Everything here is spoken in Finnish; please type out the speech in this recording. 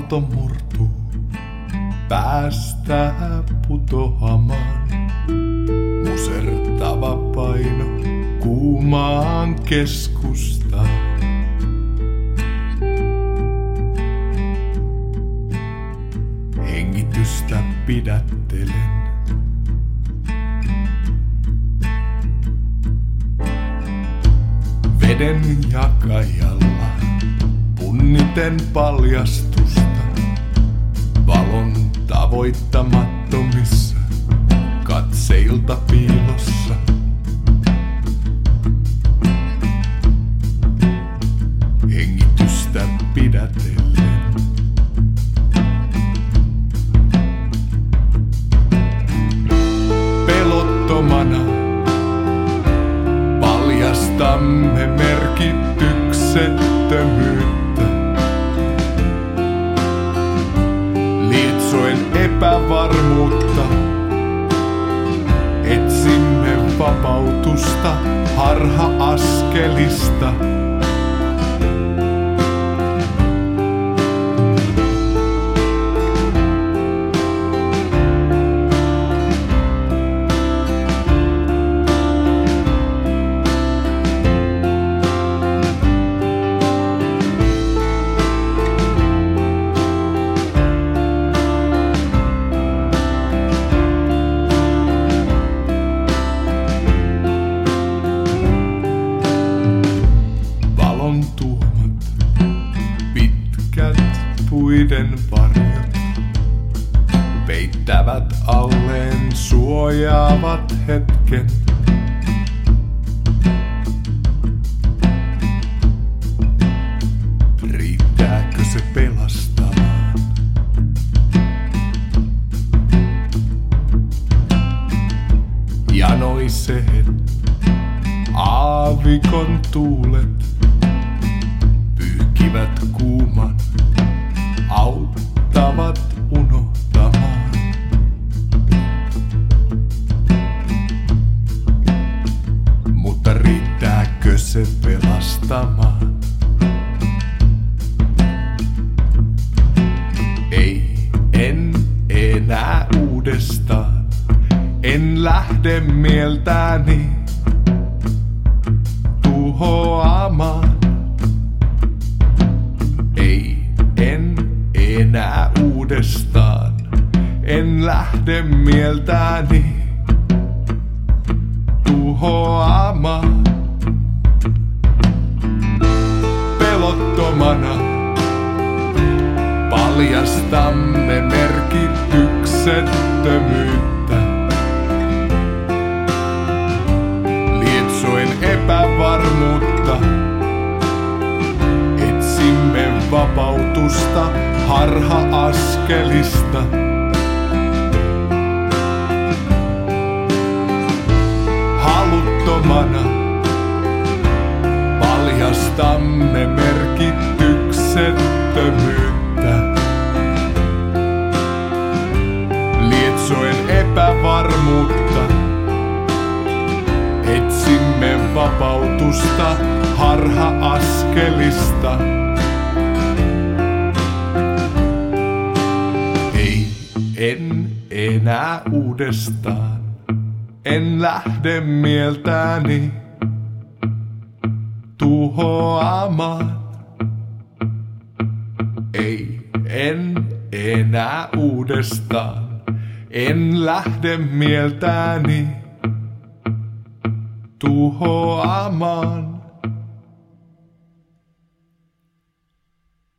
aalto murtuu, päästää putoamaan. Musertava paino kuumaan keskustaan. Hengitystä pidättelen. Veden jakajalla punniten paljastusta. Valon tavoittamattomissa katseilta piilossa. Hengitystä pidätellen. Pelottomana paljastamme merkityksettömyyttä. Lietsoen epävarmuutta etsimme vapautusta harha-askelista. Puiden varjot peittävät alleen suojaavat hetken. Riittääkö se pelastamaan? Janoiset aavikon tuulet pyyhkivät kuuman. Auttavat unohtamaan. Mutta riittääkö se pelastamaan? Ei, en enää uudestaan. En lähde mieltäni tuhoamaan. Enää uudestaan. En lähde mieltäni tuhoamaan. Pelottomana paljastamme merkityksettömyyttä. Lietsoen epävarmuutta etsimme vapautusta harha-askelista. Haluttomana paljastamme merkityksettömyyttä. Lietsoen epävarmuutta etsimme vapautusta harha-askelista. En enää uudestaan. En lähde mieltäni tuhoamaan. Ei, en enää uudestaan. En lähde mieltäni tuhoamaan.